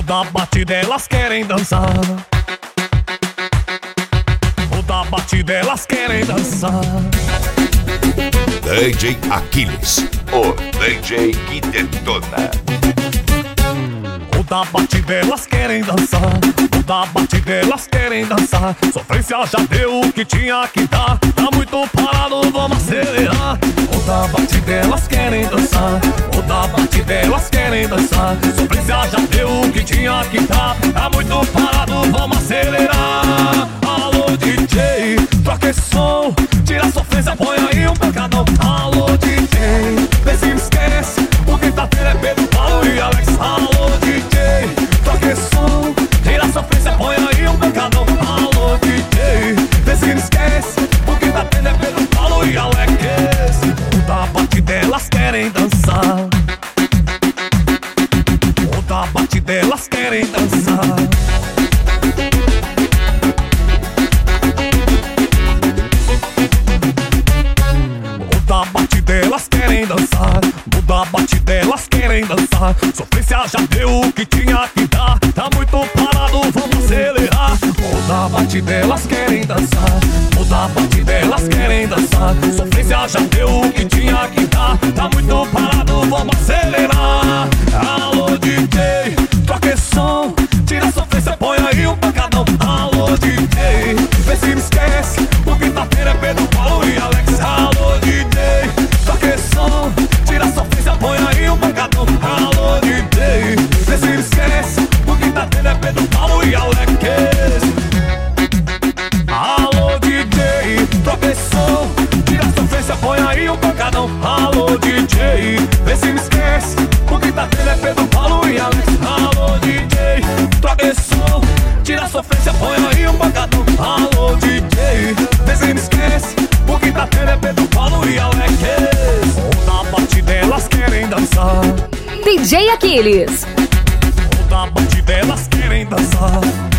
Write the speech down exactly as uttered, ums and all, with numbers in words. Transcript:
da batida elas querem dançar. O da batida elas querem dançar. D J Aquiles, o D J que detona. O da batida elas querem dançar. O da batida elas querem dançar. Sofrência já deu o que tinha que dar. Tá muito parado, vamos acelerar. O da batida elas querem dançar. O da batida elas querem dançar. Sofrência já deu o que tinha que dar. Tá muito parado, vamos acelerar. Alô D J, troca esse som. Tira a sofrência, põe aí um pancadão. Alô D J, vê se me esquece. O que tá tendo é Pedro, Paulo e Alex. Alô D J, troca esse som. Tira a sofrência, põe aí um pancadão. Alô D J, vê se me esquece. O que tá tendo é Pedro, Paulo e Alex. O da batida elas querem dançar. O da batida elas querem dançar. O da batida elas querem dançar. O da batida elas querem dançar. Sofrência já deu o que tinha que dar. Tá muito parado, vamos acelerar. O da batida elas querem dançar. O da batida elas querem dançar. Sofrência já deu o que tinha que dar. Tá muito parado, vamos acelerar. Alô D J, troca esse som. Tira a sofrência, põe aí um pancadão. Alô D J, vê se me esquece. O que tá tendo é Pedro, Paulo e Alex. Alô D J, troca esse som. Tira a sofrência, põe aí um pancadão. Alô D J, vê se me esquece. O que tá tendo é Pedro, Paulo e Alex. Alô D J, troca esse som. Tira a sofrência, põe aí um pancadão. Alô D J, vê se me esquece. O que tá tendo é Pedro, Paulo e Alex. Alô D J, troca esse som. Tira a sofrência, põe aí um pancadão. Alô D J, vê se me esquece. O que tá tendo é Pedro, Paulo e Alex. O da batida elas querem dançar. D J Aquiles. O da batida elas querem dançar.